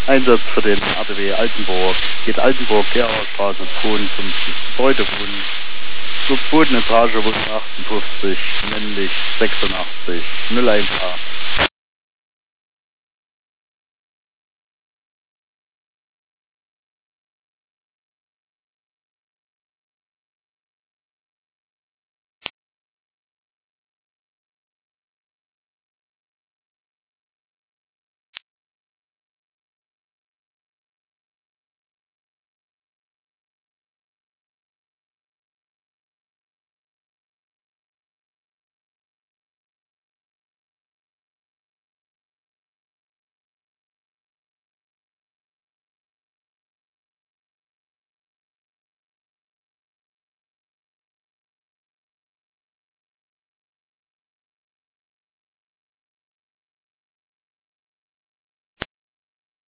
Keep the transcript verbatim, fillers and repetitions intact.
Einsatz für den A D W Altenburg. Geht Altenburg, Gerauerstraße zweiundfünfzig, Gebäude wohnen. Zur zweiten Etage wohnen achtundfünfzig, männlich sechsundachtzig, null eins a.